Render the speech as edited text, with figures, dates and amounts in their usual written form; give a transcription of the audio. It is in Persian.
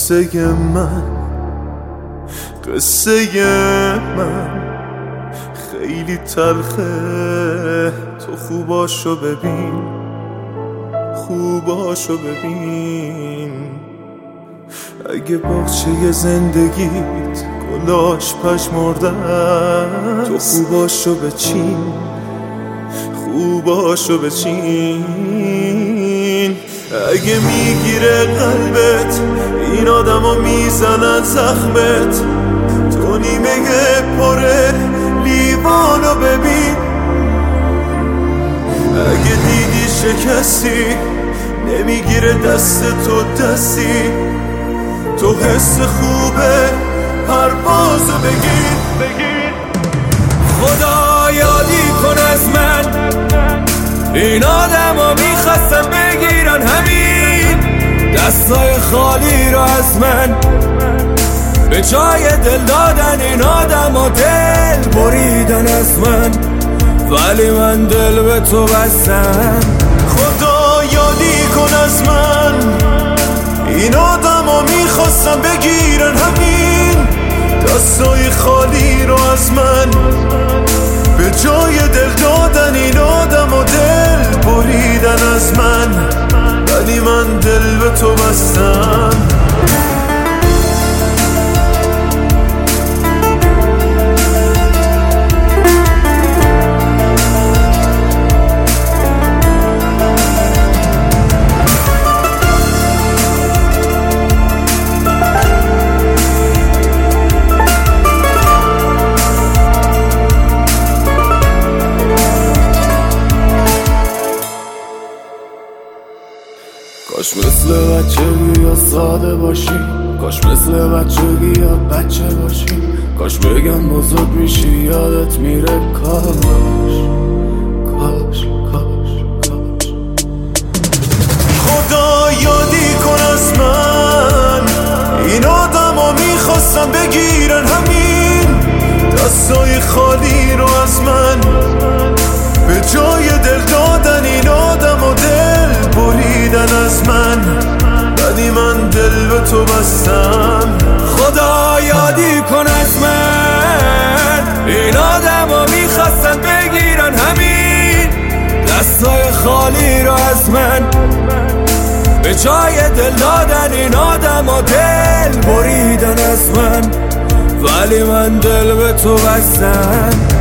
قصه من خیلی تلخه. تو خوباشو ببین اگه باغچه زندگیت گلاش پژمردن، تو خوباشو بچین. اگه میگیره قلبت این آدما میزنن زخمت، تو نیمه پره لیوانو ببین. اگه دیدی شکستی نمیگیره دست تو دستی، تو حس خوبه پروازو بگیر. خدا یادی کن از من، این آدما میخواستن بگیرن همین دستای خالی رو از من، به جای دل دادن این آدما دل بریدن از من، ولی من دل به تو بستم. خدا یادی کن از من، این آدما میخواستن بگیرن همین دستای خالی رو از من، به جای دل دادن این آدما دل بریدن از من، ولی من دل به تو بستم. کاش مثل بچگی یا ساده باشی، کاش مثل بچگی یا بچه باشی، کاش بگم بزرگ میشی یادت میره. کاش خدا یادی کن از من، این آدما میخواستن بگیرن همین دستای خالی رو از من، به جای دل دادن این آدما دل بریدن از من، ولی من دل به تو بستم. خدا یادی کن از من، این آدما میخواستن بگیرن همین دستای خالی رو از من، به جای دل دادن این آدما دل بریدن از من، ولی من دل به تو بستم.